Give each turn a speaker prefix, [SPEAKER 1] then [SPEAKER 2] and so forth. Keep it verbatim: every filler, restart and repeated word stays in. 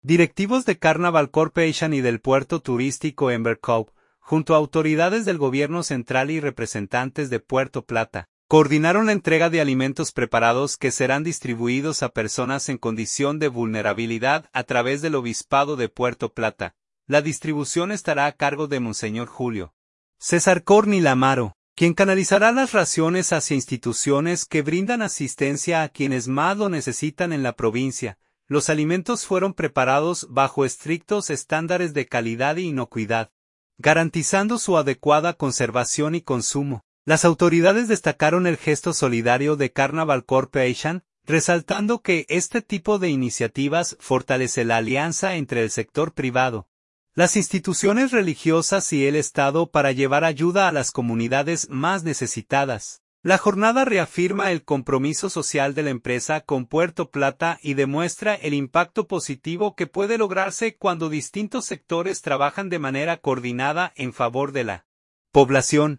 [SPEAKER 1] Directivos de Carnival Corporation y del puerto turístico Ember Cove, junto a autoridades del gobierno central y representantes de Puerto Plata, coordinaron la entrega de alimentos preparados que serán distribuidos a personas en condición de vulnerabilidad a través del Obispado de Puerto Plata. La distribución estará a cargo de Monseñor Julio César Cornil Amaro, quien canalizará las raciones hacia instituciones que brindan asistencia a quienes más lo necesitan en la provincia. Los alimentos fueron preparados bajo estrictos estándares de calidad e inocuidad, garantizando su adecuada conservación y consumo. Las autoridades destacaron el gesto solidario de Carnival Corporation, resaltando que este tipo de iniciativas fortalece la alianza entre el sector privado, las instituciones religiosas y el Estado para llevar ayuda a las comunidades más necesitadas. La jornada reafirma el compromiso social de la empresa con Puerto Plata y demuestra el impacto positivo que puede lograrse cuando distintos sectores trabajan de manera coordinada en favor de la población.